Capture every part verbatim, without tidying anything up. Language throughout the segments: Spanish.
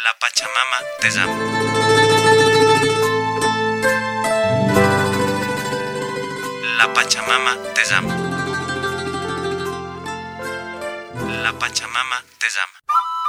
La Pachamama te llama. La Pachamama te llama. La Pachamama te llama.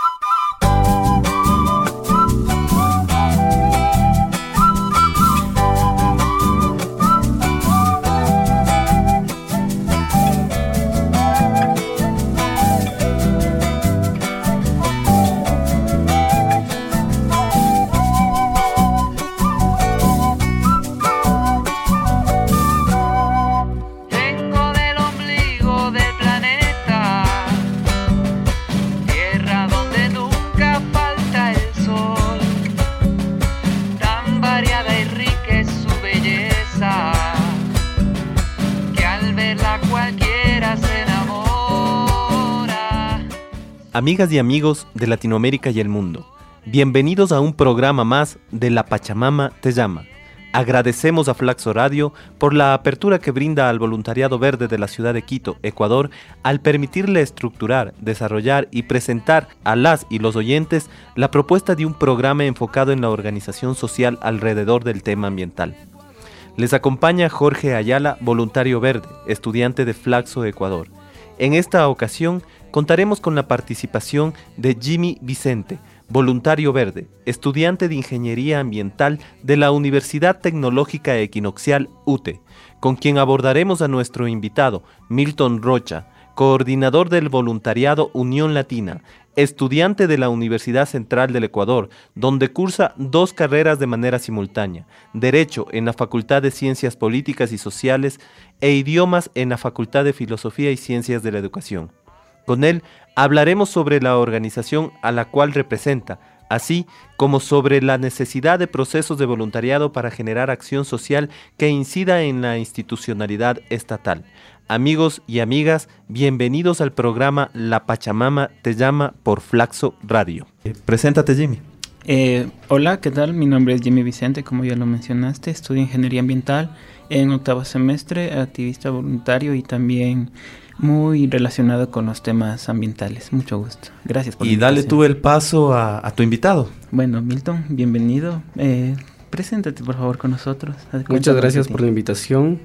Amigas y amigos de Latinoamérica y el mundo, bienvenidos a un programa más de La Pachamama te llama. Agradecemos a Flaxo Radio por la apertura que brinda al voluntariado verde de la ciudad de Quito, Ecuador, al permitirle estructurar, desarrollar y presentar a las y los oyentes la propuesta de un programa enfocado en la organización social alrededor del tema ambiental. Les acompaña Jorge Ayala, voluntario verde, estudiante de Flaxo, Ecuador. En esta ocasión contaremos con la participación de Jimmy Vicente, voluntario verde, estudiante de Ingeniería Ambiental de la Universidad Tecnológica Equinoccial U T E, con quien abordaremos a nuestro invitado, Milton Rocha, coordinador del voluntariado Unión Latina, estudiante de la Universidad Central del Ecuador, donde cursa dos carreras de manera simultánea, Derecho en la Facultad de Ciencias Políticas y Sociales e Idiomas en la Facultad de Filosofía y Ciencias de la Educación. Con él hablaremos sobre la organización a la cual representa, así como sobre la necesidad de procesos de voluntariado para generar acción social que incida en la institucionalidad estatal. Amigos y amigas, bienvenidos al programa La Pachamama te llama por Flaxo Radio. Eh, preséntate, Jimmy. Eh, hola, ¿qué tal? Mi nombre es Jimmy Vicente, como ya lo mencionaste, estudio Ingeniería Ambiental en octavo semestre, activista voluntario y también muy relacionado con los temas ambientales. Mucho gusto. Gracias por la invitación. Y dale tú el paso a, a tu invitado. Bueno, Milton, bienvenido. Eh, preséntate, por favor, con nosotros. Muchas gracias por la invitación.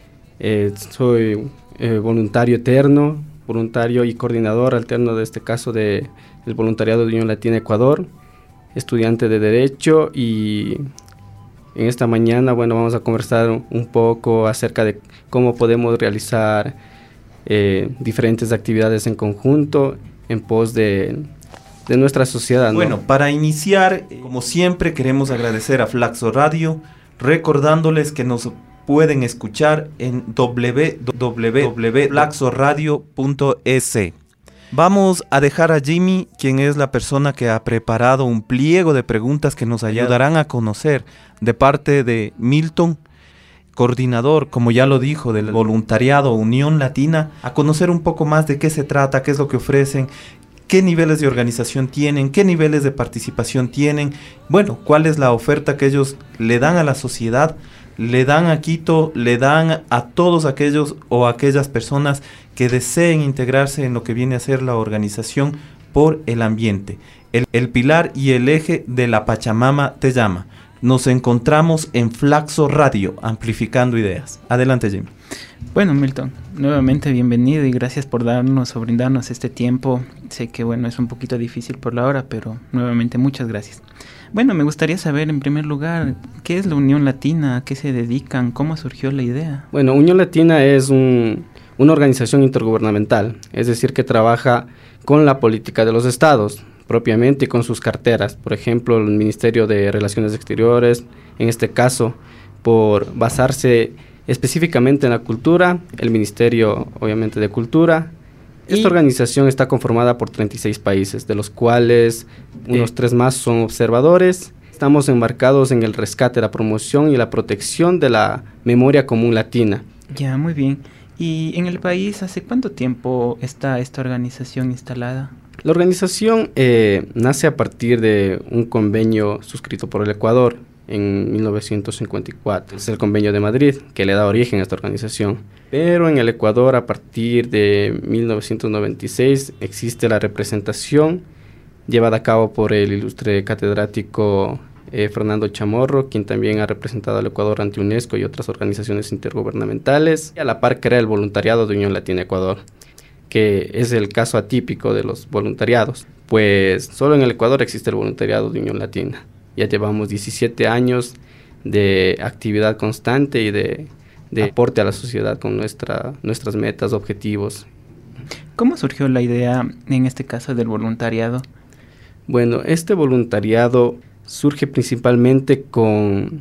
Eh, soy eh, voluntario eterno, voluntario y coordinador alterno de este caso de el voluntariado de Unión Latina Ecuador, estudiante de Derecho, y en esta mañana, bueno, vamos a conversar un poco acerca de cómo podemos realizar eh, diferentes actividades en conjunto en pos de, de nuestra sociedad, ¿no? Bueno, para iniciar, como siempre, queremos agradecer a Flaxo Radio, recordándoles que nos pueden escuchar en w w w punto flaxo radio punto e s. Vamos a dejar a Jimmy, quien es la persona que ha preparado un pliego de preguntas que nos ayudarán a conocer de parte de Milton, coordinador, como ya lo dijo, del voluntariado Unión Latina, a conocer un poco más de qué se trata, qué es lo que ofrecen, qué niveles de organización tienen, qué niveles de participación tienen, bueno, cuál es la oferta que ellos le dan a la sociedad, le dan a Quito, le dan a todos aquellos o aquellas personas que deseen integrarse en lo que viene a ser la organización por el ambiente. El, el pilar y el eje de La Pachamama te llama. Nos encontramos en Flaxo Radio, amplificando ideas. Adelante, Jimmy. Bueno, Milton, nuevamente bienvenido y gracias por darnos o brindarnos este tiempo. Sé que, bueno, es un poquito difícil por la hora, pero nuevamente muchas gracias. Bueno, me gustaría saber, en primer lugar, ¿qué es la Unión Latina? ¿A qué se dedican? ¿Cómo surgió la idea? Bueno, Unión Latina es un, una organización intergubernamental, es decir, que trabaja con la política de los estados, propiamente, y con sus carteras. Por ejemplo, el Ministerio de Relaciones Exteriores, en este caso, por basarse específicamente en la cultura, el Ministerio, obviamente, de Cultura. Esta organización está conformada por treinta y seis países, de los cuales unos eh. tres más son observadores. Estamos embarcados en el rescate, la promoción y la protección de la memoria común latina. Ya, muy bien. ¿Y en el país hace cuánto tiempo está esta organización instalada? La organización eh, nace a partir de un convenio suscrito por el Ecuador en mil novecientos cincuenta y cuatro. Es el Convenio de Madrid que le da origen a esta organización. Pero en el Ecuador, a partir de mil novecientos noventa y seis, existe la representación llevada a cabo por el ilustre catedrático eh, Fernando Chamorro, quien también ha representado al Ecuador ante UNESCO y otras organizaciones intergubernamentales. Y a la par crea el voluntariado de Unión Latina Ecuador, que es el caso atípico de los voluntariados, pues solo en el Ecuador existe el voluntariado de Unión Latina. Ya llevamos diecisiete años de actividad constante y de, de aporte a la sociedad con nuestra, nuestras metas, objetivos. ¿Cómo surgió la idea, en este caso, del voluntariado? Bueno, este voluntariado surge principalmente con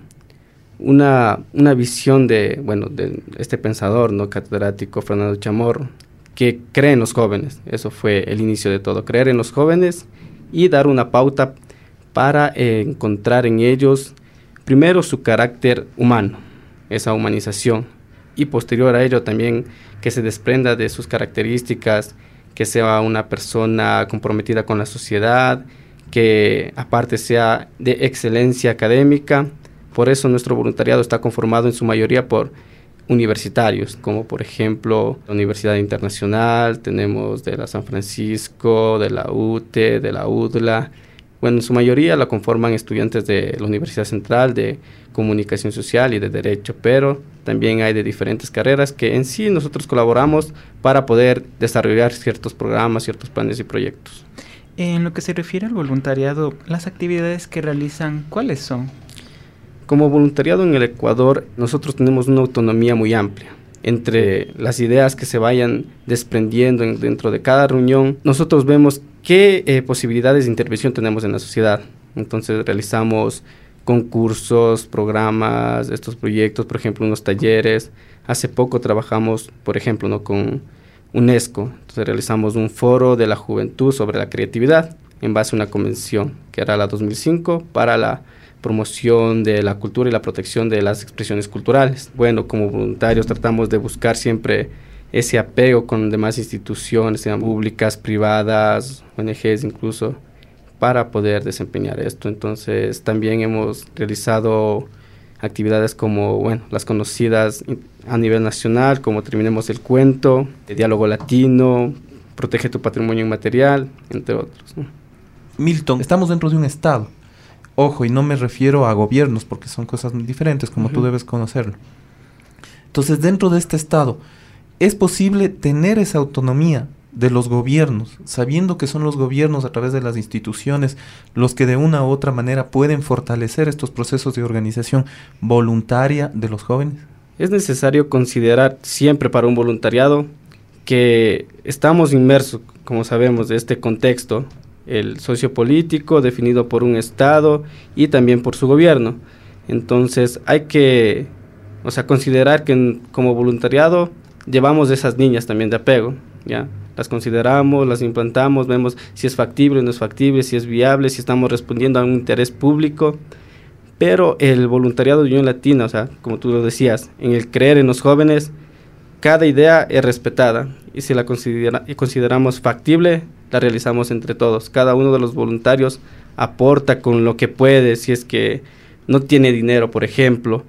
una, una visión de, bueno, de este pensador, ¿no?, catedrático Fernando Chamorro, que cree en los jóvenes. Eso fue el inicio de todo, creer en los jóvenes y dar una pauta para eh, encontrar en ellos, primero, su carácter humano, esa humanización, y posterior a ello también que se desprenda de sus características, que sea una persona comprometida con la sociedad, que aparte sea de excelencia académica. Por eso nuestro voluntariado está conformado en su mayoría por universitarios, como por ejemplo la Universidad Internacional, tenemos de la San Francisco, de la U T E, de la U D L A. Bueno, en su mayoría la conforman estudiantes de la Universidad Central, de Comunicación Social y de Derecho, pero también hay de diferentes carreras que en sí nosotros colaboramos para poder desarrollar ciertos programas, ciertos planes y proyectos. En lo que se refiere al voluntariado, las actividades que realizan, ¿cuáles son? Como voluntariado en el Ecuador, nosotros tenemos una autonomía muy amplia. Entre las ideas que se vayan desprendiendo en, dentro de cada reunión, nosotros vemos qué eh, posibilidades de intervención tenemos en la sociedad. Entonces realizamos concursos, programas, estos proyectos, por ejemplo, unos talleres. Hace poco trabajamos, por ejemplo, ¿no?, con UNESCO. Entonces realizamos un foro de la juventud sobre la creatividad en base a una convención que era la dos mil cinco para la promoción de la cultura y la protección de las expresiones culturales. Bueno, como voluntarios tratamos de buscar siempre ese apego con demás instituciones, sean públicas, privadas, O N Ges incluso, para poder desempeñar esto. Entonces también hemos realizado actividades como, bueno, las conocidas a nivel nacional, como Terminemos el Cuento, el Diálogo Latino, Protege tu Patrimonio Inmaterial, entre otros, ¿no? Milton, estamos dentro de un Estado. Ojo, y no me refiero a gobiernos, porque son cosas muy diferentes, como uh-huh. tú debes conocerlo. Entonces, dentro de este Estado, ¿es posible tener esa autonomía de los gobiernos, sabiendo que son los gobiernos a través de las instituciones los que de una u otra manera pueden fortalecer estos procesos de organización voluntaria de los jóvenes? Es necesario considerar siempre para un voluntariado que estamos inmersos, como sabemos, de este contexto, el sociopolítico definido por un Estado y también por su gobierno. Entonces hay que, o sea, considerar que en, como voluntariado llevamos esas niñas también de apego, ¿ya? Las consideramos, las implantamos, vemos si es factible o no es factible, si es viable, si estamos respondiendo a un interés público. Pero el voluntariado de Unión Latina, o sea, como tú lo decías, en el creer en los jóvenes, cada idea es respetada y si la considera, y consideramos factible, la realizamos entre todos. Cada uno de los voluntarios aporta con lo que puede, si es que no tiene dinero, por ejemplo,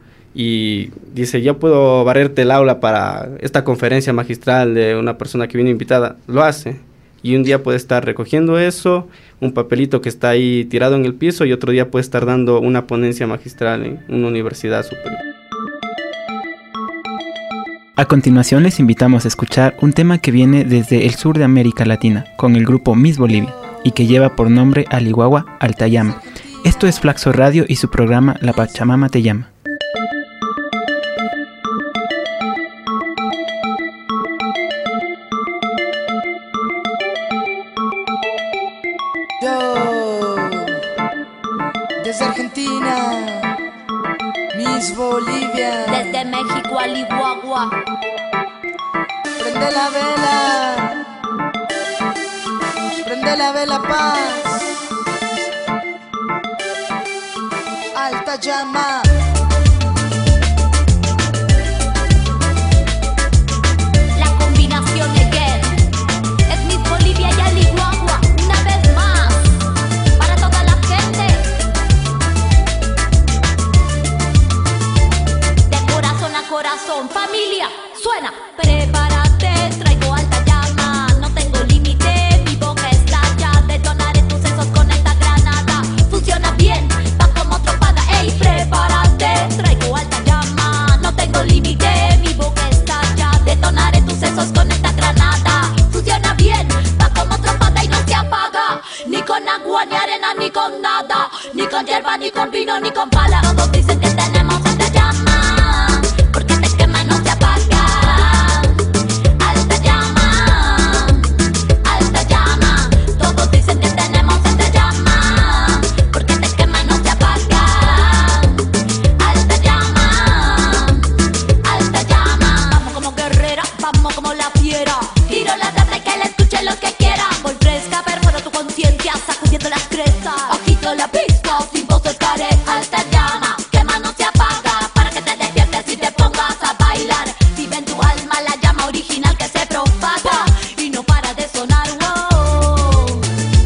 y dice, yo puedo barrerte el aula para esta conferencia magistral de una persona que viene invitada, lo hace. Y un día puede estar recogiendo eso, un papelito que está ahí tirado en el piso, y otro día puede estar dando una ponencia magistral en una universidad superior. A continuación les invitamos a escuchar un tema que viene desde el sur de América Latina, con el grupo Miss Bolivia, y que lleva por nombre Alihuahua Altayama. Esto es Flaxo Radio y su programa La Pachamama Te Llama. Yo, desde Argentina, Miss Bolivia, desde México, Alihuahua. Prende la vela, prende la vela paz, alta llama. La combinación de que es Miss Bolivia y Alihuahua, una vez más, para toda la gente. De corazón a corazón, familia, suena. Prepárate, traigo alta llama, no tengo límite, mi boca estalla, detonaré tus sesos con hierba, ni con vino, ni con pala. Todos dicen que tenemos alta llama, porque te quema y no se apaga. Alta llama, alta llama. Todos dicen que tenemos alta llama, porque te quema y no se apaga. Alta llama, alta llama. Vamos como guerrera, vamos como la fiera. Tiro la data y que la escuchen los que quieran. Voy fresca, perforo tu conciencia, sacudiendo las crestas. Ojito la pista, sin voz escaré. Alta llama, quema no se apaga, para que te despiertes y te pongas a bailar. Vive en tu alma la llama original que se propaga y no para de sonar. Wow,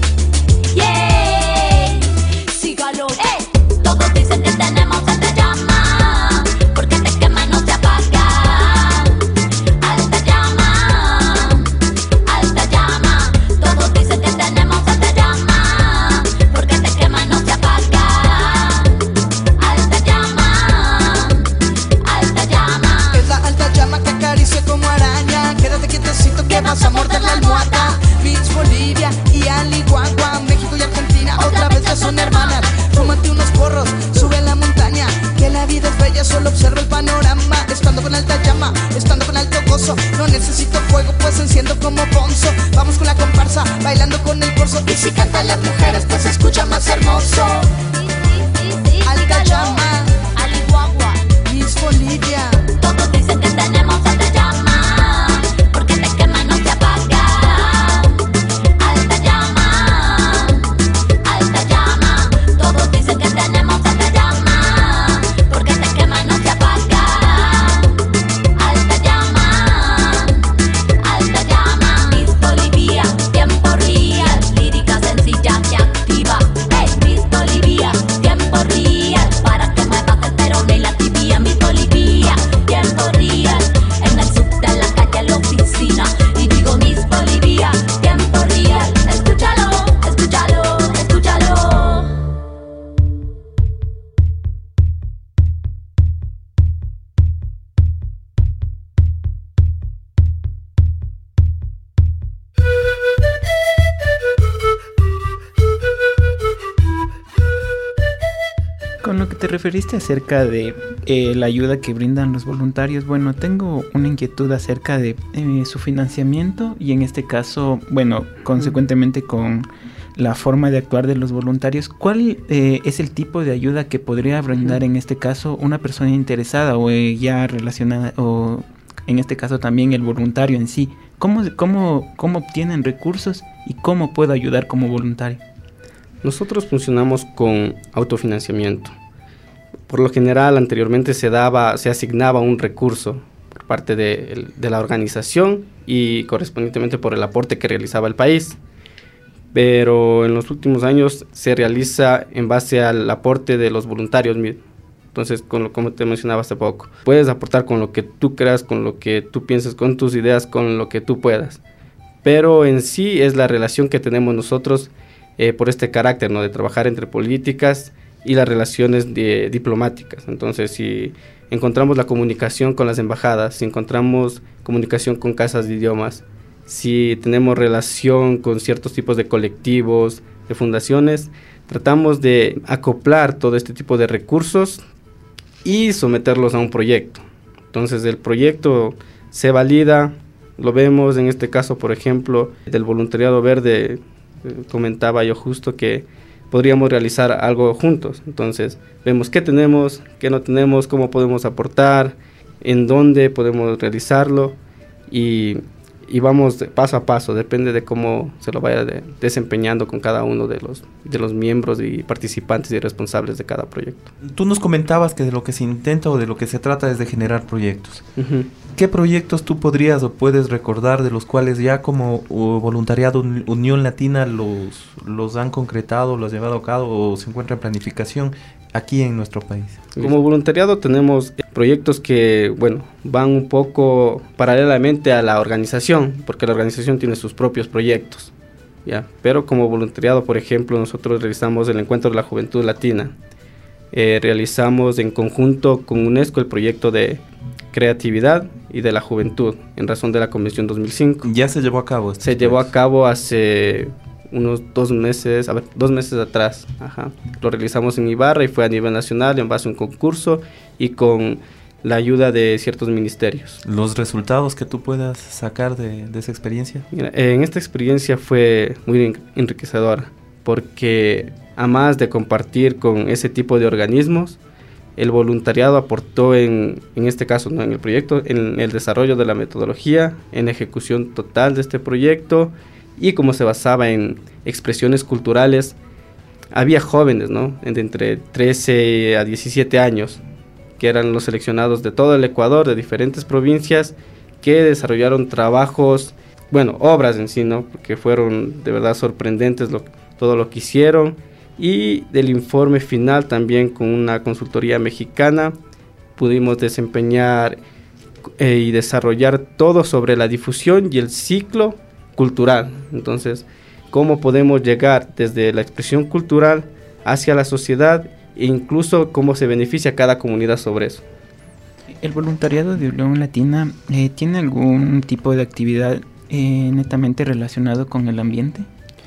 yeah, sígalo, eh. Todos dicen que tenemos alta llama, porque te quema y no se apaga. Alta llama, alta llama. Todos dicen que tenemos alta llama, porque te quema y no se apaga. Alta llama, alta llama. Es la alta llama que acaricia como araña. Quédate quietecito que vas a morder la almohada. Miss Bolivia y Aliguagua, México y Argentina otra vez ya son hermanas. Fúmate unos porros, sube la montaña, que la vida es bella, solo observa el panorama. Estando con alta llama, estando con alto gozo, no necesito fuego pues enciendo como bonzo. Vamos con la comparsa, bailando con el corso, y si cantan las mujeres pues se escucha más hermoso. Alta llama, Aliguagua. Miss Bolivia. Todos dicen que tenemos alta llama, porque te quema y no se apaga. Alta llama, alta llama. Todos dicen que tenemos alta llama, porque te quema y no se apaga. Alta llama, alta llama. Miss Bolivia, tiempo real, lírica sencilla que activa. Hey, Miss Bolivia, tiempo real, para que muevas el perón y la tibia. Miss Bolivia, tiempo real, en el sub de la calle, la oficina. Y digo Miss Bolivia, tiempo real. Escúchalo, escúchalo, escúchalo. Con lo que te referiste acerca de eh, la ayuda que brindan los voluntarios, bueno, tengo una inquietud acerca de eh, su financiamiento y en este caso, bueno, consecuentemente con la forma de actuar de los voluntarios. ¿Cuál eh, es el tipo de ayuda que podría brindar en este caso una persona interesada o eh, ya relacionada, o en este caso también el voluntario en sí? ¿Cómo, cómo, cómo obtienen recursos y cómo puedo ayudar como voluntario? Nosotros funcionamos con autofinanciamiento. Por lo general, anteriormente se daba, se asignaba un recurso por parte de, de la organización y correspondientemente por el aporte que realizaba el país. Pero en los últimos años se realiza en base al aporte de los voluntarios mismos. Entonces, con lo, como te mencionaba hace poco, puedes aportar con lo que tú creas, con lo que tú pienses, con tus ideas, con lo que tú puedas. Pero en sí es la relación que tenemos nosotros eh, por este carácter, ¿no?, de trabajar entre políticas y las relaciones de, diplomáticas. Entonces, si encontramos la comunicación con las embajadas, si encontramos comunicación con casas de idiomas, si tenemos relación con ciertos tipos de colectivos, de fundaciones, tratamos de acoplar todo este tipo de recursos y someterlos a un proyecto. Entonces el proyecto se valida, lo vemos en este caso, por ejemplo, del voluntariado verde, eh, comentaba yo justo que podríamos realizar algo juntos. Entonces vemos qué tenemos, qué no tenemos, cómo podemos aportar, en dónde podemos realizarlo y... y vamos paso a paso, depende de cómo se lo vaya de, desempeñando con cada uno de los, de los miembros y participantes y responsables de cada proyecto. Tú nos comentabas que de lo que se intenta o de lo que se trata es de generar proyectos. Uh-huh. ¿Qué proyectos tú podrías o puedes recordar de los cuales ya como uh, voluntariado Unión Latina los, los han concretado, los han llevado a cabo o se encuentra en planificación aquí en nuestro país? Como voluntariado tenemos proyectos que, bueno, van un poco paralelamente a la organización, porque la organización tiene sus propios proyectos, ¿ya? Pero como voluntariado, por ejemplo, nosotros realizamos el Encuentro de la Juventud Latina, eh, realizamos en conjunto con UNESCO el proyecto de creatividad y de la juventud, en razón de la Convención dos mil cinco. ¿Ya se llevó a cabo? Se llevó a cabo hace unos dos meses, a ver, dos meses atrás. Ajá. Lo realizamos en Ibarra y fue a nivel nacional en base a un concurso y con la ayuda de ciertos ministerios. ¿Los resultados que tú puedas sacar de, de esa experiencia? Mira, en esta experiencia fue muy enriquecedora, porque a más de compartir con ese tipo de organismos, el voluntariado aportó en, en este caso, ¿no?, en el proyecto, en el desarrollo de la metodología, en la ejecución total de este proyecto, y como se basaba en expresiones culturales, había jóvenes, ¿no?, de entre trece a diecisiete años, que eran los seleccionados de todo el Ecuador, de diferentes provincias, que desarrollaron trabajos, bueno, obras en sí, ¿no?, porque fueron de verdad sorprendentes lo, todo lo que hicieron. Y del informe final también con una consultoría mexicana pudimos desempeñar eh, y desarrollar todo sobre la difusión y el ciclo cultural. Entonces, cómo podemos llegar desde la expresión cultural hacia la sociedad e incluso cómo se beneficia cada comunidad sobre eso. ¿El voluntariado de Unión Latina eh, tiene algún tipo de actividad eh, netamente relacionado con el ambiente?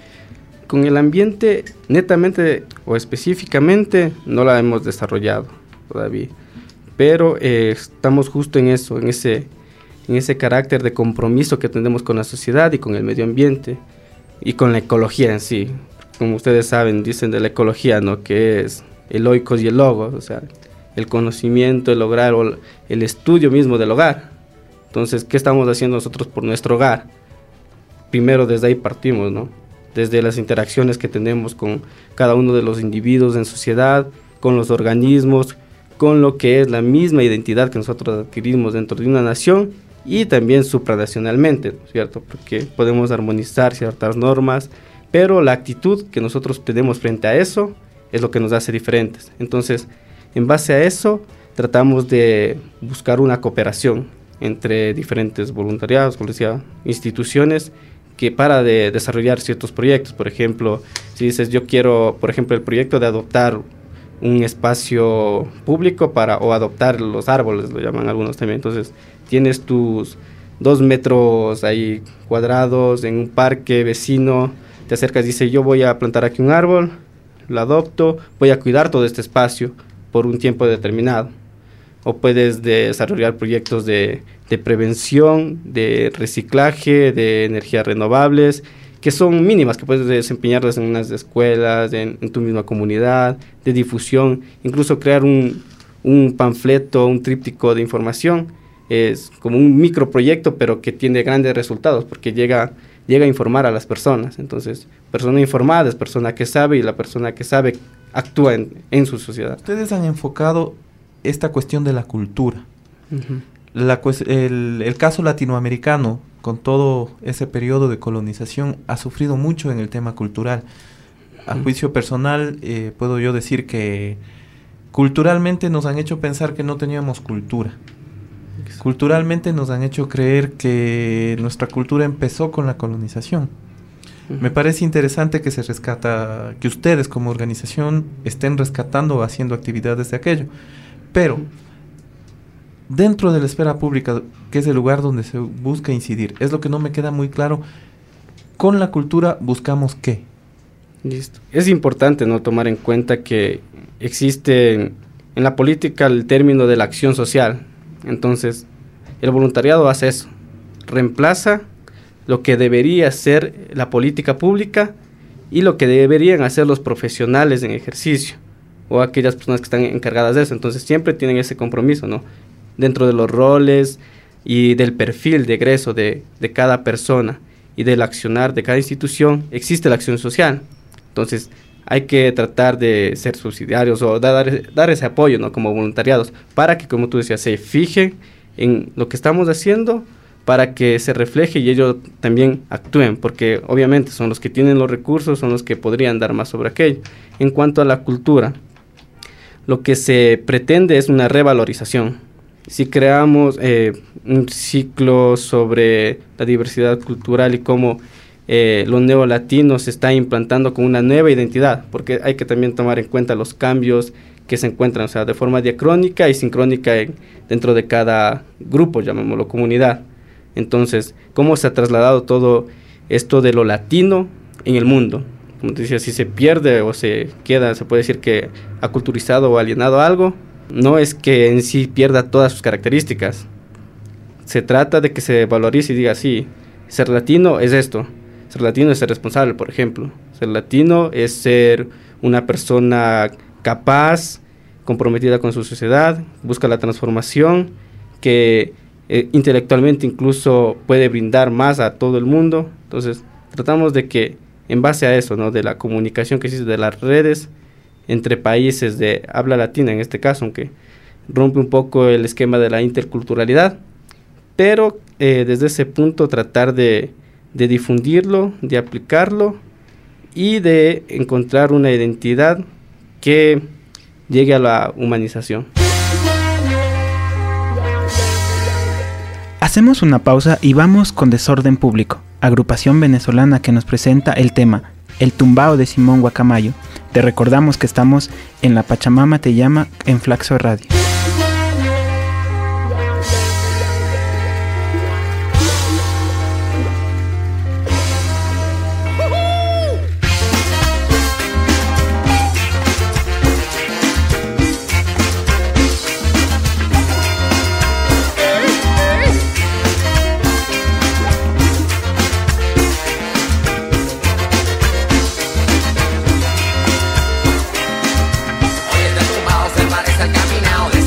Con el ambiente, netamente o específicamente, no la hemos desarrollado todavía, pero eh, estamos justo en eso, en ese, en ese carácter de compromiso que tenemos con la sociedad y con el medio ambiente y con la ecología en sí. Como ustedes saben, dicen de la ecología, ¿no?, que es el oikos y el logos, o sea, el conocimiento, el lograr, o el estudio mismo del hogar. Entonces, ¿qué estamos haciendo nosotros por nuestro hogar? Primero desde ahí partimos, ¿no?, desde las interacciones que tenemos con cada uno de los individuos en sociedad, con los organismos, con lo que es la misma identidad que nosotros adquirimos dentro de una nación y también supranacionalmente, ¿cierto? Porque podemos armonizar ciertas normas, pero la actitud que nosotros tenemos frente a eso es lo que nos hace diferentes. Entonces, en base a eso, tratamos de buscar una cooperación entre diferentes voluntariados, como decía, instituciones, que para de desarrollar ciertos proyectos. Por ejemplo, si dices yo quiero, por ejemplo, el proyecto de adoptar un espacio público para, o adoptar los árboles, lo llaman algunos también. Entonces, tienes tus dos metros ahí cuadrados en un parque vecino, te acercas y dices yo voy a plantar aquí un árbol, lo adopto, voy a cuidar todo este espacio por un tiempo determinado. O puedes desarrollar proyectos de, de prevención, de reciclaje, de energías renovables, que son mínimas, que puedes desempeñarlas en unas escuelas, en, en tu misma comunidad, de difusión, incluso crear un, un panfleto, un tríptico de información, es como un microproyecto, pero que tiene grandes resultados, porque llega, llega a informar a las personas. Entonces, persona informada es persona que sabe, y la persona que sabe actúa en, en su sociedad. Ustedes han enfocado esta cuestión de la cultura. Uh-huh. La, el, el caso latinoamericano, con todo ese periodo de colonización, ha sufrido mucho en el tema cultural. A uh-huh. juicio personal, eh, puedo yo decir que culturalmente nos han hecho pensar que no teníamos cultura. Exacto. Culturalmente nos han hecho creer que nuestra cultura empezó con la colonización. Uh-huh. Me parece interesante que se rescata, que ustedes como organización estén rescatando o haciendo actividades de aquello. Pero, dentro de la esfera pública, que es el lugar donde se busca incidir, es lo que no me queda muy claro. Con la cultura, ¿buscamos qué? Listo. Es importante, ¿no?, tomar en cuenta que existe en, en la política el término de la acción social. Entonces, el voluntariado hace eso. Reemplaza lo que debería ser la política pública y lo que deberían hacer los profesionales en ejercicio, o aquellas personas que están encargadas de eso. Entonces siempre tienen ese compromiso, ¿no?, dentro de los roles y del perfil de egreso de, de cada persona y del accionar de cada institución, existe la acción social. Entonces hay que tratar de ser subsidiarios o dar, dar ese apoyo, ¿no?, como voluntariados, para que, como tú decías, se fijen en lo que estamos haciendo, para que se refleje y ellos también actúen, porque obviamente son los que tienen los recursos, son los que podrían dar más sobre aquello. En cuanto a la cultura, lo que se pretende es una revalorización. Si creamos eh, un ciclo sobre la diversidad cultural y cómo eh, lo neolatino se está implantando con una nueva identidad, porque hay que también tomar en cuenta los cambios que se encuentran, o sea, de forma diacrónica y sincrónica en, dentro de cada grupo, llamémoslo comunidad. Entonces, cómo se ha trasladado todo esto de lo latino en el mundo. Como te decía, si se pierde o se queda, se puede decir que aculturizado o alienado algo, no es que en sí pierda todas sus características. Se trata de que se valorice y diga, sí, ser latino es esto. Ser latino es ser responsable, por ejemplo. Ser latino es ser una persona capaz, comprometida con su sociedad, busca la transformación, que eh, intelectualmente incluso puede brindar más a todo el mundo. Entonces, tratamos de que, en base a eso, ¿no?, de la comunicación que existe, de las redes entre países de habla latina, en este caso, aunque rompe un poco el esquema de la interculturalidad, pero eh, desde ese punto tratar de, de difundirlo, de aplicarlo y de encontrar una identidad que llegue a la humanización. Hacemos una pausa y vamos con Desorden Público, agrupación venezolana que nos presenta el tema El Tumbao de Simón Guacamayo. Te recordamos que estamos en La Pachamama Te Llama en Flaxo Radio. Oye, este tumbao se parece al caminao de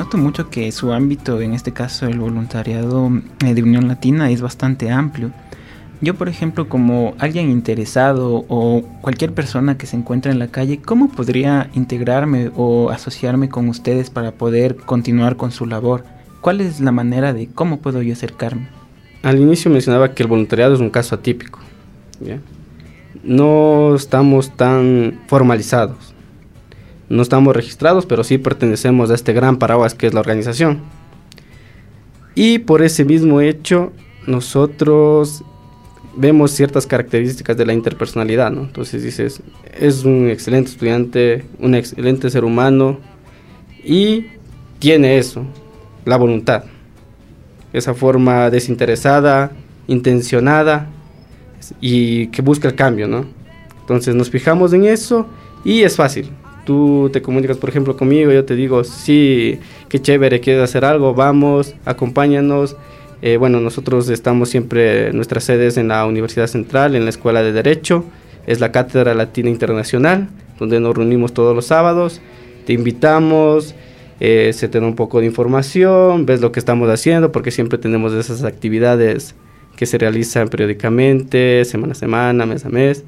noto mucho que su ámbito, en este caso el voluntariado eh, de Unión Latina, es bastante amplio. Yo, por ejemplo, como alguien interesado o cualquier persona que se encuentre en la calle, ¿cómo podría integrarme o asociarme con ustedes para poder continuar con su labor? ¿Cuál es la manera de cómo puedo yo acercarme? Al inicio mencionaba que el voluntariado es un caso atípico, ¿ya? No estamos tan formalizados, no estamos registrados, pero sí pertenecemos a este gran paraguas que es la organización. Y por ese mismo hecho, nosotros vemos ciertas características de la interpersonalidad, ¿no? Entonces dices, es un excelente estudiante, un excelente ser humano y tiene eso, la voluntad, esa forma desinteresada, intencionada y que busca el cambio, ¿no? Entonces nos fijamos en eso y es fácil. Tú te comunicas, por ejemplo, conmigo, yo te digo, sí, qué chévere, quieres hacer algo, vamos, acompáñanos. Eh, bueno, nosotros estamos siempre, nuestras sedes en la Universidad Central, en la Escuela de Derecho, es la Cátedra Latina Internacional, donde nos reunimos todos los sábados, te invitamos, eh, se te da un poco de información, ves lo que estamos haciendo, porque siempre tenemos esas actividades que se realizan periódicamente, semana a semana, mes a mes,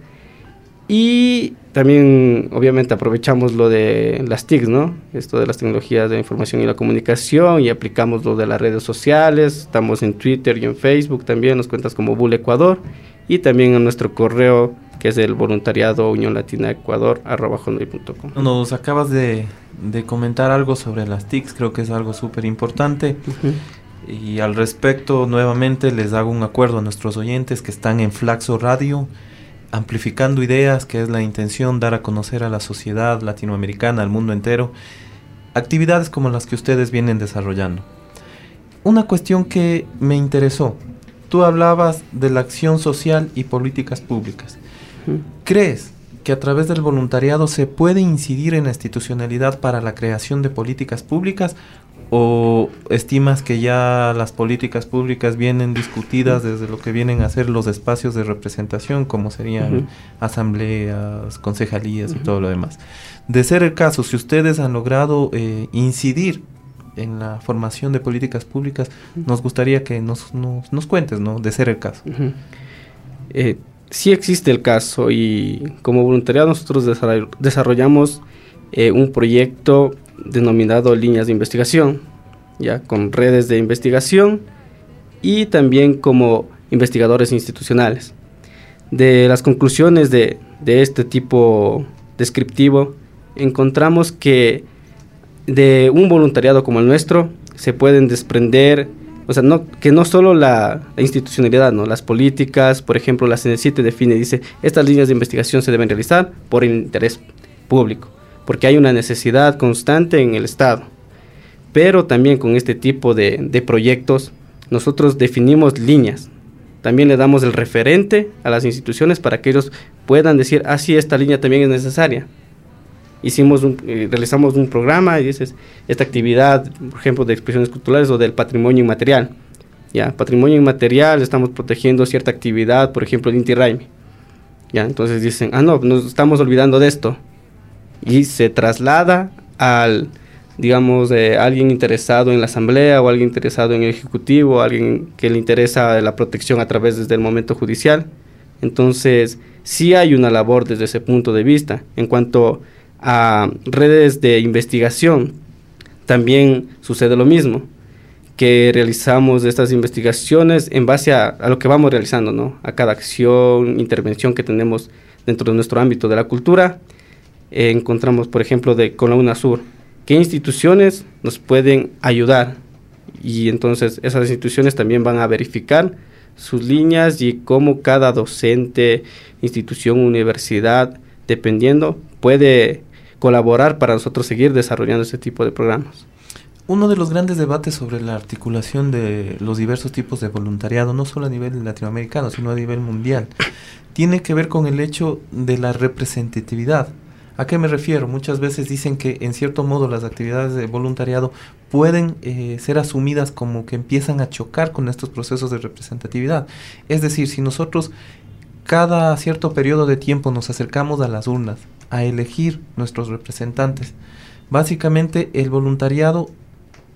y también obviamente aprovechamos lo de las T I Cs, ¿no? Esto de las tecnologías de la información y la comunicación, y aplicamos lo de las redes sociales, estamos en Twitter y en Facebook también, nos cuentas como Bull Ecuador, y también en nuestro correo que es el voluntariado Unión Latina Ecuador arroba hotmail punto com. Nos acabas de, de comentar algo sobre las T I Cs, creo que es algo súper importante. Uh-huh. Y al respecto, nuevamente les hago un acuerdo a nuestros oyentes que están en Flaxo Radio, amplificando ideas, que es la intención, dar a conocer a la sociedad latinoamericana, al mundo entero, actividades como las que ustedes vienen desarrollando. Una cuestión que me interesó, tú hablabas de la acción social y políticas públicas. ¿Crees que a través del voluntariado se puede incidir en la institucionalidad para la creación de políticas públicas, o estimas que ya las políticas públicas vienen discutidas desde lo que vienen a ser los espacios de representación, como serían uh-huh. asambleas, concejalías uh-huh. y todo lo demás? De ser el caso, si ustedes han logrado eh, incidir en la formación de políticas públicas, uh-huh. nos gustaría que nos, nos, nos cuentes, ¿no? De ser el caso. Uh-huh. Eh, sí existe el caso, y como voluntariado nosotros desarroll- desarrollamos eh, un proyecto denominado Líneas de Investigación, ya con redes de investigación y también como investigadores institucionales. De las conclusiones de, de este tipo descriptivo, encontramos que de un voluntariado como el nuestro se pueden desprender, o sea, no, que no solo la, la institucionalidad, ¿no? Las políticas, por ejemplo, la C N E C I T define, dice, estas líneas de investigación se deben realizar por el interés público, porque hay una necesidad constante en el Estado. Pero también con este tipo de, de proyectos, nosotros definimos líneas. También le damos el referente a las instituciones para que ellos puedan decir, ah, sí, esta línea también es necesaria. Hicimos un, eh, realizamos un programa y dices, esta actividad, por ejemplo, de expresiones culturales o del patrimonio inmaterial. Ya, patrimonio inmaterial, estamos protegiendo cierta actividad, por ejemplo, el Inti Raymi. Ya, entonces dicen, ah, no, nos estamos olvidando de esto. Y se traslada al, digamos, eh, alguien interesado en la asamblea, o alguien interesado en el ejecutivo, alguien que le interesa la protección a través desde el momento judicial. Entonces, sí hay una labor desde ese punto de vista. En cuanto a redes de investigación, también sucede lo mismo, que realizamos estas investigaciones en base a, a lo que vamos realizando, ¿no? A cada acción, intervención que tenemos dentro de nuestro ámbito de la cultura. Eh, encontramos, por ejemplo, de, con la UNASUR, qué instituciones nos pueden ayudar, y entonces esas instituciones también van a verificar sus líneas y cómo cada docente, institución, universidad, dependiendo, puede colaborar para nosotros seguir desarrollando este tipo de programas. Uno de los grandes debates sobre la articulación de los diversos tipos de voluntariado, no solo a nivel latinoamericano, sino a nivel mundial, tiene que ver con el hecho de la representatividad. ¿A qué me refiero? Muchas veces dicen que en cierto modo las actividades de voluntariado pueden eh, ser asumidas como que empiezan a chocar con estos procesos de representatividad. Es decir, si nosotros cada cierto periodo de tiempo nos acercamos a las urnas a elegir nuestros representantes, básicamente el voluntariado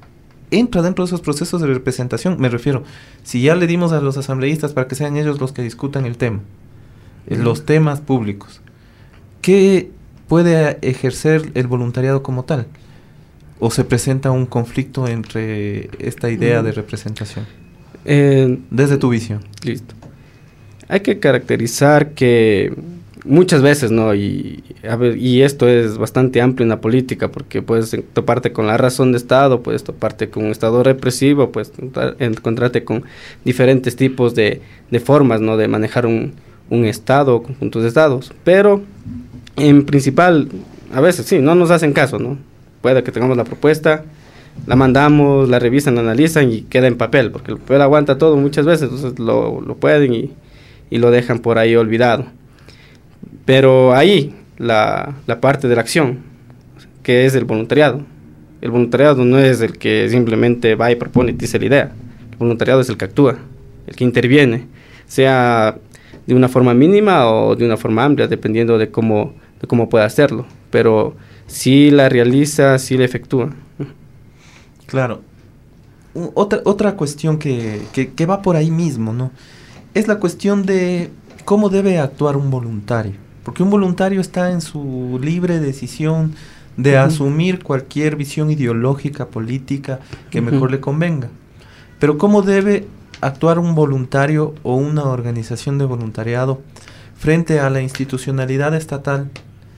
entra dentro de esos procesos de representación. Me refiero, si ya le dimos a los asambleístas para que sean ellos los que discutan el tema, eh, los temas públicos, ¿qué puede ejercer el voluntariado como tal? ¿O se presenta un conflicto entre esta idea de representación? Eh, Desde tu visión. Listo. Hay que caracterizar que muchas veces, ¿no? Y, a ver, y esto es bastante amplio en la política, porque puedes toparte con la razón de Estado, puedes toparte con un Estado represivo, puedes encontrarte con diferentes tipos de, de formas, ¿no? De manejar un, un Estado o conjuntos de Estados. Pero, en principal, a veces sí, no nos hacen caso, ¿no? Puede que tengamos la propuesta, la mandamos, la revisan, la analizan y queda en papel, porque el papel aguanta todo muchas veces, entonces lo, lo pueden y, y lo dejan por ahí olvidado. Pero ahí, la, la parte de la acción, que es el voluntariado. El voluntariado no es el que simplemente va y propone y dice la idea. El voluntariado es el que actúa, el que interviene, sea de una forma mínima o de una forma amplia, dependiendo de cómo, de cómo pueda hacerlo. Pero sí la realiza, sí la efectúa. Claro. U- Otra, otra cuestión que, que, que va por ahí mismo, ¿no? Es la cuestión de cómo debe actuar un voluntario. Porque un voluntario está en su libre decisión de uh-huh. asumir cualquier visión ideológica, política, que uh-huh. mejor le convenga. Pero ¿cómo debe actuar un voluntario o una organización de voluntariado frente a la institucionalidad estatal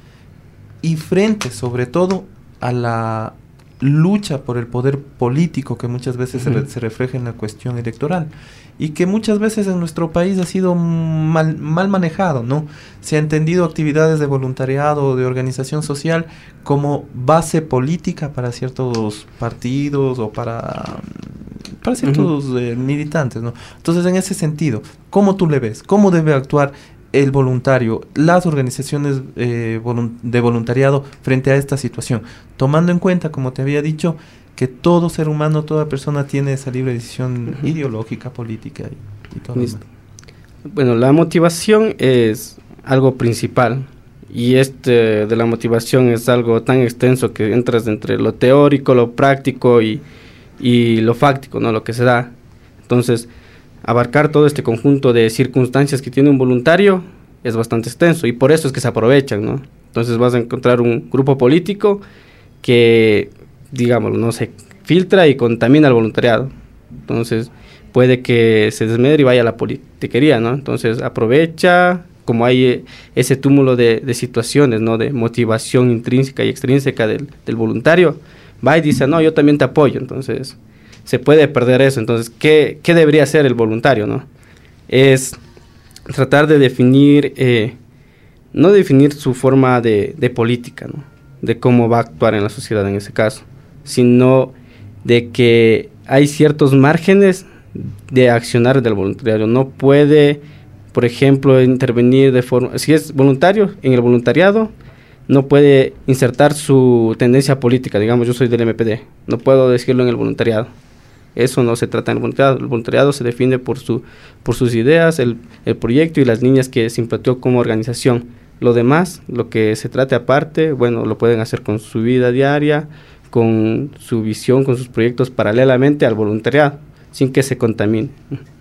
y frente, sobre todo, a la lucha por el poder político que muchas veces uh-huh. se, re- se refleja en la cuestión electoral y que muchas veces en nuestro país ha sido mal, mal manejado, ¿no? Se ha entendido actividades de voluntariado o de organización social como base política para ciertos partidos o para, para ciertos uh-huh. eh, militantes, ¿no? Entonces, en ese sentido, ¿cómo tú le ves? ¿Cómo debe actuar el voluntario, las organizaciones eh, volun- de voluntariado frente a esta situación? Tomando en cuenta, como te había dicho, que todo ser humano, toda persona tiene esa libre decisión uh-huh. ideológica, política y, y todo lo demás. Bueno, la motivación es algo principal y este de la motivación es algo tan extenso que entras entre lo teórico, lo práctico y, y lo fáctico, ¿no? Lo que se da. Entonces, abarcar todo este conjunto de circunstancias que tiene un voluntario es bastante extenso y por eso es que se aprovechan, ¿no? Entonces vas a encontrar un grupo político que, digamos, no se filtra y contamina al voluntariado. Entonces puede que se desmedre y vaya a la politiquería, ¿no? Entonces aprovecha, como hay ese túmulo de, de situaciones, ¿no? De motivación intrínseca y extrínseca del, del voluntario, va y dice, no, yo también te apoyo. Entonces se puede perder eso. Entonces, ¿qué, qué debería hacer el voluntario, no? Es tratar de definir, eh, no definir su forma de, de política, ¿no? De cómo va a actuar en la sociedad en ese caso, sino de que hay ciertos márgenes de accionar del voluntariado. No puede, por ejemplo, intervenir de forma, si es voluntario, en el voluntariado, no puede insertar su tendencia política. Digamos, yo soy del M P D, no puedo decirlo en el voluntariado. Eso no se trata en el voluntariado. El voluntariado se define por su por sus ideas, el, el proyecto y las líneas que se implanteó como organización. Lo demás, lo que se trate aparte, bueno, lo pueden hacer con su vida diaria, con su visión, con sus proyectos paralelamente al voluntariado, sin que se contamine.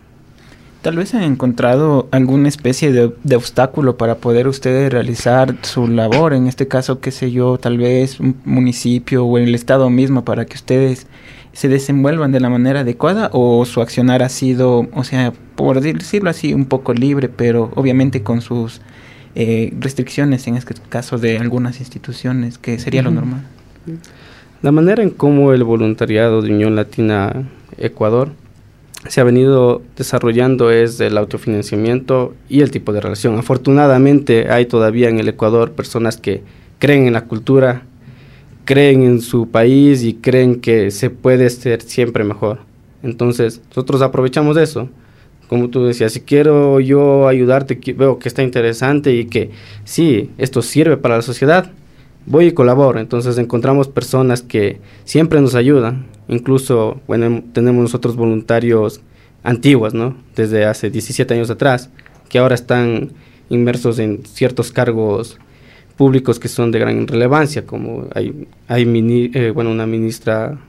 Tal vez han encontrado alguna especie de, de obstáculo para poder ustedes realizar su labor, en este caso, qué sé yo, tal vez un municipio o el estado mismo, para que ustedes se desenvuelvan de la manera adecuada, o su accionar ha sido, o sea, por decirlo así, un poco libre, pero obviamente con sus eh, restricciones, en este caso de algunas instituciones, que sería uh-huh. lo normal. La manera en cómo el voluntariado de Unión Latina Ecuador se ha venido desarrollando es el autofinanciamiento y el tipo de relación. Afortunadamente hay todavía en el Ecuador personas que creen en la cultura, creen en su país y creen que se puede ser siempre mejor. Entonces nosotros aprovechamos de eso. Como tú decías, si quiero yo ayudarte, que veo que está interesante y que sí, esto sirve para la sociedad, voy y colaboro. Entonces encontramos personas que siempre nos ayudan. Incluso, bueno, tenemos nosotros voluntarios antiguos, ¿no? Desde hace diecisiete años atrás, que ahora están inmersos en ciertos cargos públicos que son de gran relevancia, como hay, hay mini, eh, bueno, una ministra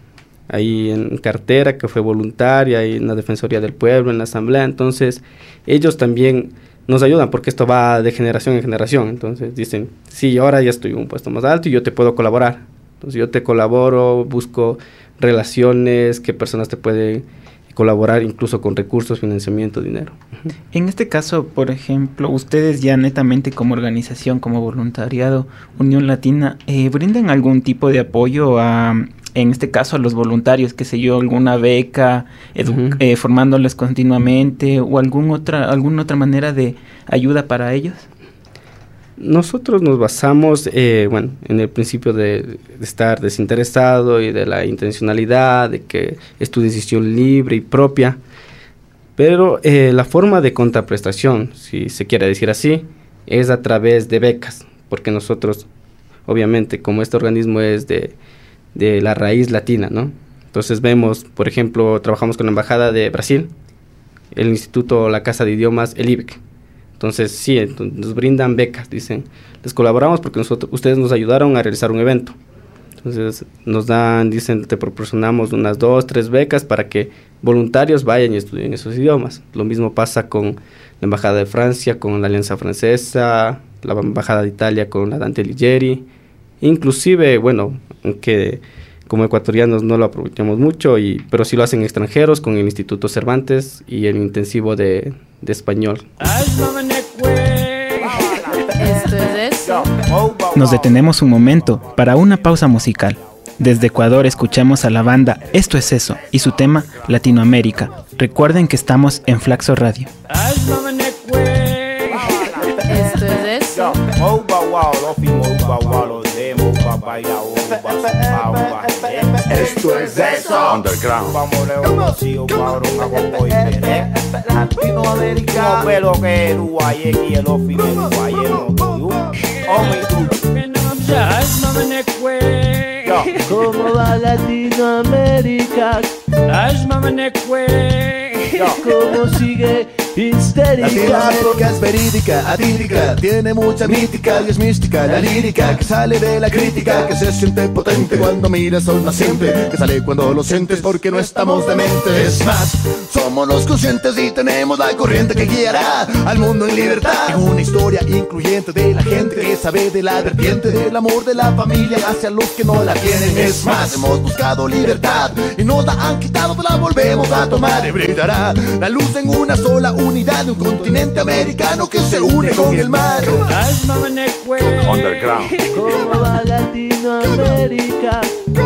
ahí en cartera, que fue voluntaria, y en la Defensoría del Pueblo, en la Asamblea. Entonces, ellos también nos ayudan porque esto va de generación en generación. Entonces dicen, sí, ahora ya estoy en un puesto más alto y yo te puedo colaborar. Entonces yo te colaboro, busco relaciones, qué personas te pueden colaborar incluso con recursos, financiamiento, dinero. En este caso, por ejemplo, ustedes ya netamente como organización, como voluntariado, Unión Latina, eh, ¿brindan algún tipo de apoyo a, en este caso, a los voluntarios, qué sé yo, alguna beca, edu- uh-huh. eh, formándoles continuamente o algún otra, alguna otra manera de ayuda para ellos? Nosotros nos basamos, eh, bueno, en el principio de, de estar desinteresado y de la intencionalidad, de que es tu decisión libre y propia, pero eh, la forma de contraprestación, si se quiere decir así, es a través de becas, porque nosotros, obviamente, como este organismo es de, de la raíz latina, ¿no? Entonces vemos, por ejemplo, trabajamos con la Embajada de Brasil, el Instituto, la Casa de Idiomas, el I B E C. Entonces, sí, entonces nos brindan becas, dicen, les colaboramos porque nosotros, ustedes nos ayudaron a realizar un evento. Entonces, nos dan, dicen, te proporcionamos unas dos, tres becas para que voluntarios vayan y estudien esos idiomas. Lo mismo pasa con la Embajada de Francia, con la Alianza Francesa, la Embajada de Italia con la Dante Alighieri. Inclusive, bueno, aunque como ecuatorianos no lo aprovechamos mucho, y, pero sí lo hacen extranjeros con el Instituto Cervantes y el intensivo de, de español. Esto es eso. Nos detenemos un momento para una pausa musical. Desde Ecuador escuchamos a la banda Esto es Eso y su tema Latinoamérica. Recuerden que estamos en Flaxo Radio. Esto es eso. Esto es eso. Underground. Latinoamérica. ¿Cómo va Latinoamérica? ¿Cómo sigue histérica? Latinoamérica es verídica, atírica, tiene mucha mítica y es mística. La lírica que sale de la crítica, que se siente potente cuando miras a un naciente, que sale cuando lo sientes porque no estamos dementes. Es más, somos los conscientes y tenemos la corriente que guiará al mundo en libertad, en una historia incluyente de la gente que sabe de la vertiente del amor de la familia hacia los que no la tienen. Es más, hemos buscado libertad y nos la han quitado, pero la volvemos a tomar y brillará la luz en una sola unidad de un continente americano que se une con el mar. Underground. ¿Cómo va Latinoamérica?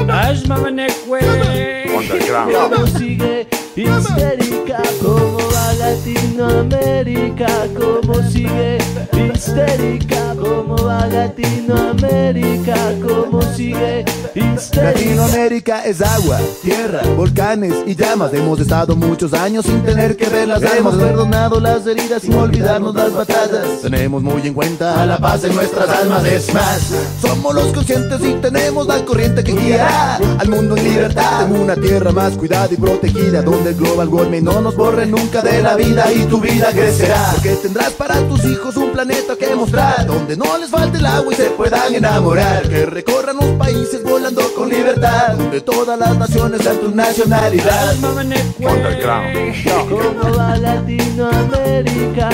Underground. ¿Cómo sigue histérica? ¿Cómo va Latinoamérica? ¿Cómo sigue histérica? ¿Cómo va Latinoamérica? ¿Cómo sigue histérica? Latinoamérica es agua, tierra, volcanes y llamas. Hemos estado muchos años sin tener que ver las armas. Hemos perdonado las heridas sin olvidarnos las batatas. Tenemos muy en cuenta a la paz en nuestras almas. Es más, somos los conscientes y tenemos la corriente que guiará al mundo en libertad, en una tierra más cuidada y protegida, donde el global warming no nos borre nunca de la vida y tu vida crecerá, porque tendrás para tus hijos un planeta que mostrar, donde no les falte el agua y se puedan enamorar, que recorran los países volando con libertad, donde todas las naciones sean tu nacionalidad. Underground. ¿Cómo va Latinoamérica?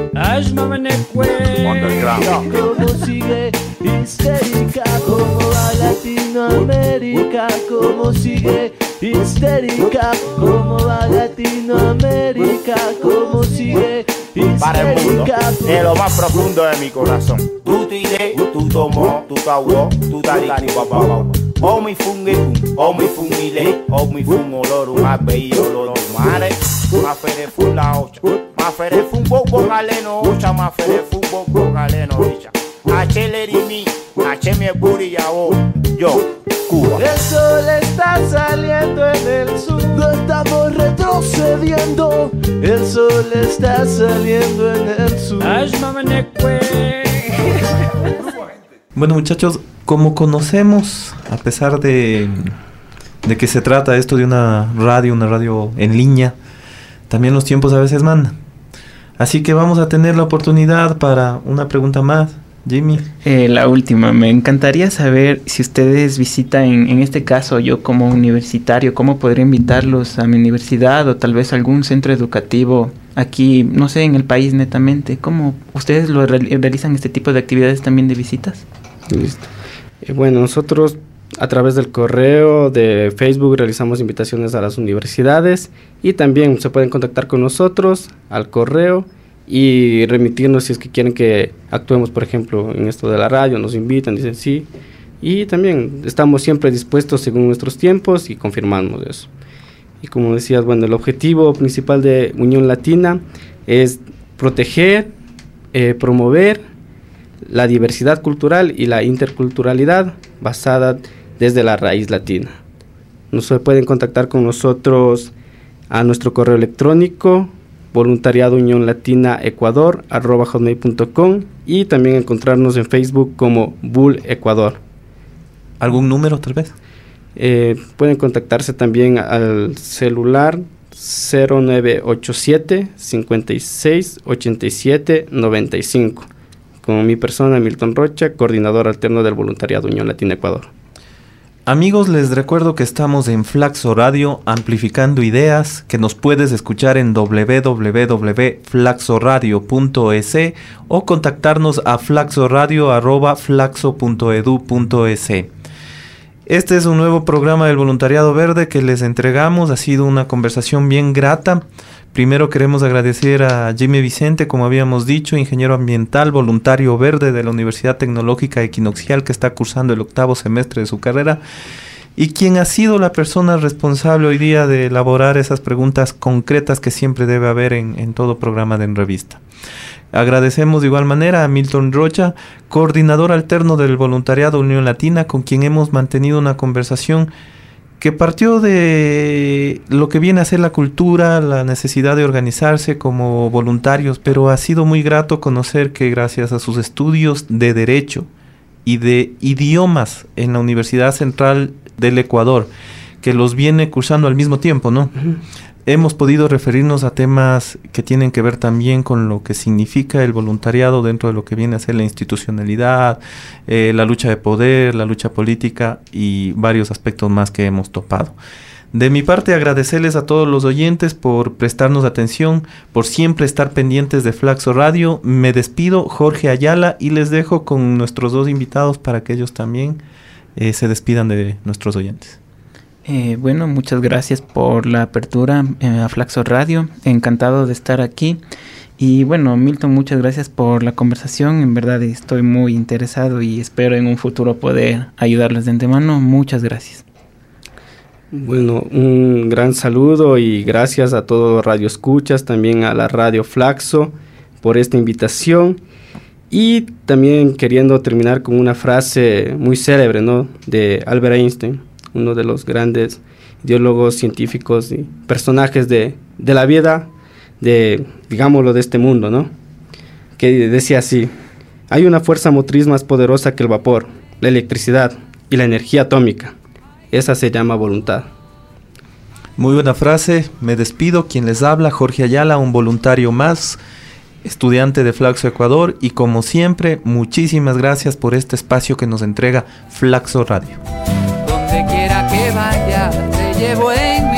Underground. ¿Cómo sigue histérica? ¿Cómo va Latinoamérica? ¿Cómo sigue histérica? ¿Cómo va Latinoamérica? ¿Cómo sigue para el mundo, histérica? en lo más profundo de mi corazón. Tú tiré, tú tomó, tú tawó, tú tari, papá. Oh mi fungue, oh mi fungile, oh mi fun olor, un apellido olor, mare, ma fere fun la ocha, ma fere fun bobo galeno, ocha ma fere fun bobo galeno, ocha. Achelerimi, acheme buri yao, yo, Cuba. El sol está saliendo en el sur, no estamos retrocediendo. El sol está saliendo en el sur. Bueno, muchachos, como conocemos, a pesar de, de que se trata esto de una radio, una radio en línea, también los tiempos a veces mandan. Así que vamos a tener la oportunidad para una pregunta más Jimmy. Eh, la última, me encantaría saber si ustedes visitan, en, en este caso yo como universitario, ¿cómo podría invitarlos a mi universidad o tal vez a algún centro educativo aquí, no sé, en el país netamente? ¿Cómo ustedes lo real- realizan este tipo de actividades también de visitas? Listo. Eh, bueno, nosotros a través del correo de Facebook realizamos invitaciones a las universidades y también se pueden contactar con nosotros al correo y remitirnos si es que quieren que actuemos, por ejemplo, en esto de la radio, nos invitan, dicen sí, y también estamos siempre dispuestos según nuestros tiempos y confirmamos eso. Y como decías, bueno, el objetivo principal de Unión Latina es proteger, eh, promover la diversidad cultural y la interculturalidad basada desde la raíz latina. Nos pueden contactar con nosotros a nuestro correo electrónico voluntariado unión latina ecuador arroba hotmail punto com y también encontrarnos en Facebook como Bull Ecuador. ¿Algún número tal vez? Eh, pueden contactarse también al celular cero nueve ocho siete, cinco seis, ocho siete, nueve cinco con mi persona Milton Rocha, coordinador alterno del voluntariado Unión Latina Ecuador. Amigos, les recuerdo que estamos en Flaxo Radio, amplificando ideas, que nos puedes escuchar en doble u doble u doble u punto flaxo radio punto es o contactarnos a flaxoradio arroba flaxo punto edu punto es. Este es un nuevo programa del Voluntariado Verde que les entregamos. Ha sido una conversación bien grata. Primero queremos agradecer a Jimmy Vicente, como habíamos dicho, ingeniero ambiental, voluntario verde de la Universidad Tecnológica Equinoccial, que está cursando el octavo semestre de su carrera y quien ha sido la persona responsable hoy día de elaborar esas preguntas concretas que siempre debe haber en, en todo programa de En Revista. Agradecemos de igual manera a Milton Rocha, coordinador alterno del Voluntariado Unión Latina, con quien hemos mantenido una conversación que partió de lo que viene a ser la cultura, la necesidad de organizarse como voluntarios, pero ha sido muy grato conocer que gracias a sus estudios de Derecho y de Idiomas en la Universidad Central del Ecuador, que los viene cursando al mismo tiempo, ¿no? Uh-huh. Hemos podido referirnos a temas que tienen que ver también con lo que significa el voluntariado dentro de lo que viene a ser la institucionalidad, eh, la lucha de poder, la lucha política y varios aspectos más que hemos topado. De mi parte, agradecerles a todos los oyentes por prestarnos atención, por siempre estar pendientes de Flaxo Radio. Me despido, Jorge Ayala, y les dejo con nuestros dos invitados para que ellos también eh, se despidan de nuestros oyentes. Eh, bueno, muchas gracias por la apertura eh, a Flaxo Radio. Encantado de estar aquí. Y bueno, Milton, muchas gracias por la conversación. En verdad estoy muy interesado y espero en un futuro poder ayudarles de antemano. Muchas gracias. Bueno, un gran saludo y gracias a todos los radioescuchas, también a la Radio Flaxo por esta invitación. Y también queriendo terminar con una frase muy célebre, ¿no?, de Albert Einstein, uno de los grandes ideólogos científicos y personajes de, de la vida, de, digámoslo, de este mundo, ¿no?, que decía así: hay una fuerza motriz más poderosa que el vapor, la electricidad y la energía atómica. Esa se llama voluntad. Muy buena frase. Me despido. Quien les habla, Jorge Ayala, un voluntario más, estudiante de Flaxo Ecuador, y como siempre, muchísimas gracias por este espacio que nos entrega Flaxo Radio. Donde quiera que vaya, te llevo en